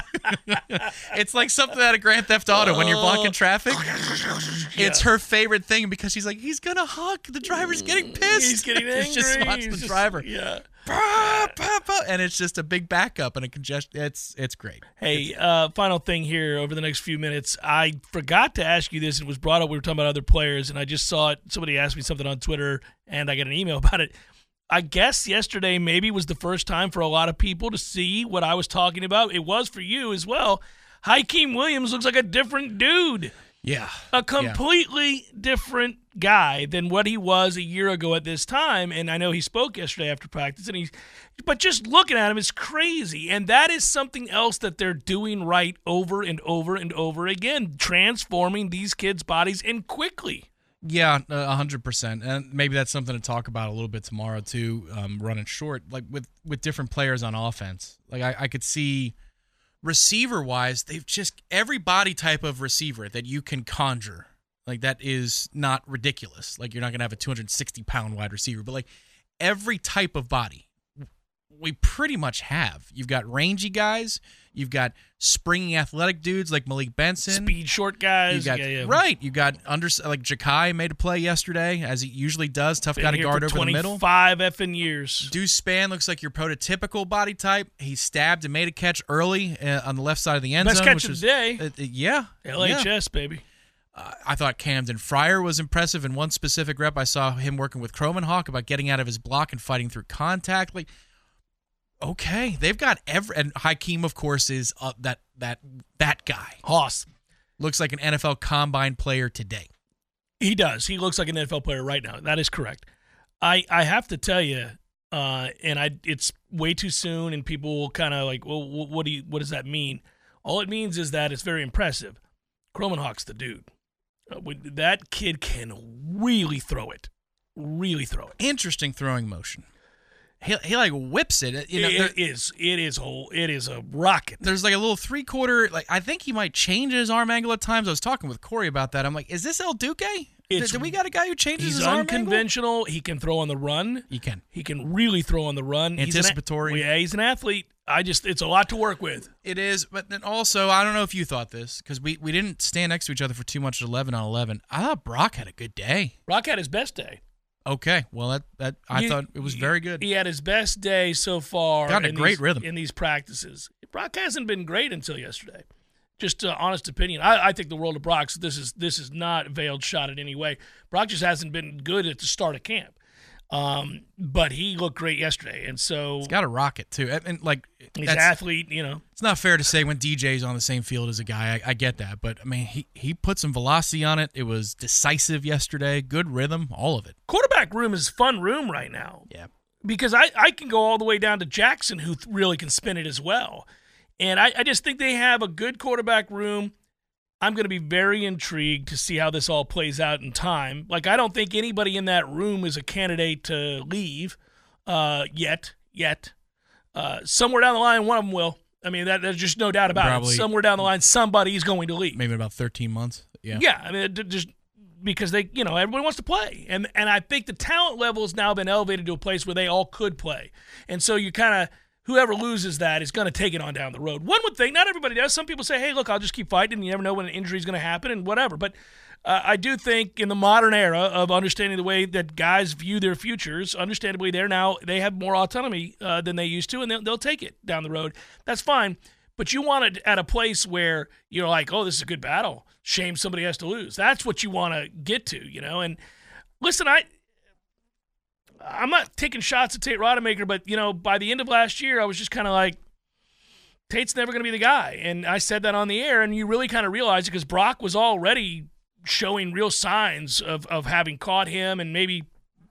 It's like something out of Grand Theft Auto when you're blocking traffic. Yeah. It's her favorite thing because she's like, he's going to honk. The driver's getting pissed. He's getting angry. She just spots He's the just, driver. Yeah. Bah, bah, bah, and it's just a big backup and a congestion. It's it's great. Hey, uh, final thing here over the next few minutes. I forgot to ask you this. It was brought up. We were talking about other players, and I just saw it. Somebody asked me something on Twitter, and I got an email about it. I guess yesterday maybe was the first time for a lot of people to see what I was talking about. It was for you as well. Hakeem Williams looks like a different dude. Yeah. A completely yeah. different guy than what he was a year ago at this time. And I know he spoke yesterday after practice, and he's, but just looking at him is crazy. And that is something else that they're doing right over and over and over again, transforming these kids' bodies and quickly. Yeah, a hundred percent, and maybe that's something to talk about a little bit tomorrow too. Um, running short, like with with different players on offense, like I, I could see receiver wise, they've just every body type of receiver that you can conjure, like that is not ridiculous. Like you're not gonna have a two hundred sixty pound wide receiver, but like every type of body, we pretty much have. You've got rangy guys. You've got springy athletic dudes like Malik Benson. Speed short guys. You got, yeah, yeah. Right. You got under like Ja'Kai made a play yesterday, as he usually does. Tough Been guy to here guard for over the middle. twenty-five effing years. Deuce Spann looks like your prototypical body type. He stabbed and made a catch early uh, on the left side of the end Best zone. catch which of was, the day. Uh, uh, yeah. L H S, yeah. baby. Uh, I thought Camden Fryer was impressive in one specific rep. I saw him working with Cromanhawk about getting out of his block and fighting through contact. Like, okay, they've got every, and Hakeem, of course, is uh, that that that guy. Hoss looks like an N F L Combine player today. He does. He looks like an N F L player right now. That is correct. I I have to tell you, uh, and I it's way too soon, and people will kind of like, well, what do you, what does that mean? All it means is that it's very impressive. Cromanhawk's the dude. Uh, that kid can really throw it, really throw it. Interesting throwing motion. he, he like whips it. You know, it there- is. It is a. It is a rocket. there's like a little three quarter. Like I think he might change his arm angle at times. I was talking with Corey about that. I'm like, is this El Duque? It's- Do we got a guy who changes He's his arm angle? unconventional. He can throw on the run. He can. He can really throw on the run. He's an a- Anticipatory. yeah, he's an athlete. I just, it's a lot to work with. It is, but then also, I don't know if you thought this because we, we didn't stand next to each other for too much at eleven on eleven. I thought Brock had a good day. Brock had his best day. Okay, well that that I He- thought it was very good. He had his best day so far. Got in a in great these, rhythm. in these practices. Brock hasn't been great until yesterday. Just uh, honest opinion. I, I think the world of Brock. So this is this is not a veiled shot in any way. Brock just hasn't been good at the start of camp. Um, but he looked great yesterday, and so He's got a rocket too, and, and like he's an that's, athlete. You know, it's not fair to say when D J's on the same field as a guy. I, I get that, but I mean he he put some velocity on it. It was decisive yesterday. Good rhythm, all of it. quarterback room is a fun room right now. Yeah. Because I, I can go all the way down to Jackson, who th- really can spin it as well. And I, I just think they have a good quarterback room. I'm going to be very intrigued to see how this all plays out in time. Like, I don't think anybody in that room is a candidate to leave uh, yet, yet. Uh, somewhere down the line, one of them will. I mean, that, there's just no doubt about Probably. it. Somewhere down the line, somebody's going to leave. Maybe in about thirteen months. Yeah. Yeah, I mean, it- just because they, you know, everybody wants to play, and and I think the talent level has now been elevated to a place where they all could play, and so you kind of whoever loses that is going to take it on down the road. One would think, not everybody does. Some people say, hey, look, I'll just keep fighting, and you never know when an injury is going to happen and whatever. But uh, I do think in the modern era of understanding the way that guys view their futures, understandably, they're now they have more autonomy uh, than they used to, and they'll, they'll take it down the road. That's fine. But you want it at a place where you're like, oh, this is a good battle. Shame somebody has to lose. That's what you want to get to, you know. And listen, I, I'm not taking shots at Tate Rodemaker, but, you know, by the end of last year, I was just kind of like, Tate's never going to be the guy. And I said that on the air, and you really kind of realize it because Brock was already showing real signs of, of having caught him and maybe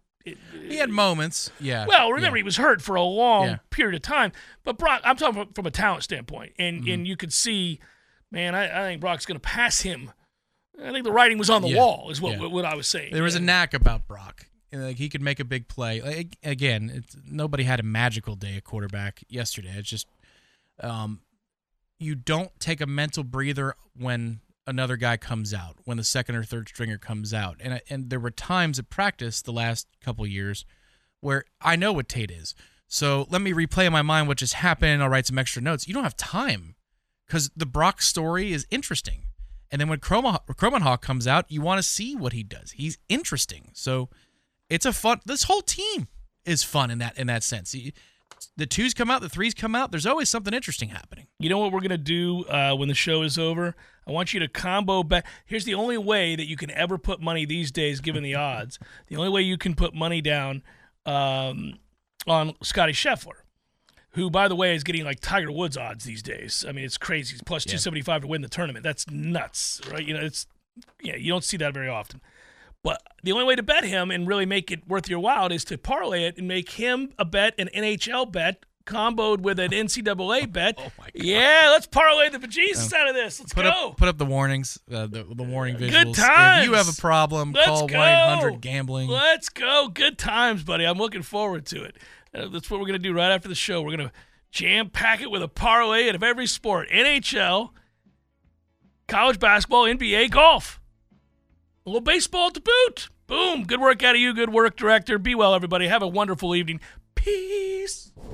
He had moments. Yeah. well, remember, yeah. he was hurt for a long Yeah. period of time. But Brock, I'm talking from, from a talent standpoint. And Mm-hmm. and you could see, man, I, I think Brock's going to pass him. I think the writing was on the Yeah. wall, is what Yeah. what I was saying. There was a Yeah. knack about Brock. And, like, he could make a big play. Like, again, it's, nobody had a magical day at quarterback yesterday. It's just um, you don't take a mental breather when another guy comes out, when the second or third stringer comes out. And I- and there were times at practice the last couple years where I know what Tate is. So let me replay in my mind what just happened. I'll write some extra notes. You don't have time because the Brock story is interesting. And then when Croman- Cromanhawk comes out, you want to see what he does. He's interesting. So it's a fun. This whole team is fun in that in that sense. The twos come out, the threes come out. There's always something interesting happening. You know what we're going to do uh, when the show is over? I want you to combo bet. Here's the only way that you can ever put money these days, given the odds. The only way you can put money down um, on Scotty Scheffler, who, by the way, is getting like Tiger Woods odds these days. I mean, it's crazy. He's plus Yeah. two seventy-five to win the tournament. That's nuts, right? You know, it's yeah, you don't see that very often. But the only way to bet him and really make it worth your while is to parlay it and make him a bet, an N H L bet, comboed with an N C double A bet. Oh, my God. Yeah, let's parlay the bejesus out of this. Let's Put go. up put up the warnings, uh, the, the warning visuals. Good times. If you have a problem, Let's call go. one eight hundred gambling. Let's go. Good times, buddy. I'm looking forward to it. Uh, that's what we're going to do right after the show. We're going to jam pack it with a parlay out of every sport. N H L, college basketball, N B A, golf. A little baseball to boot. Boom. Good work out of you. Good work, director. Be well, everybody. Have a wonderful evening. Peace.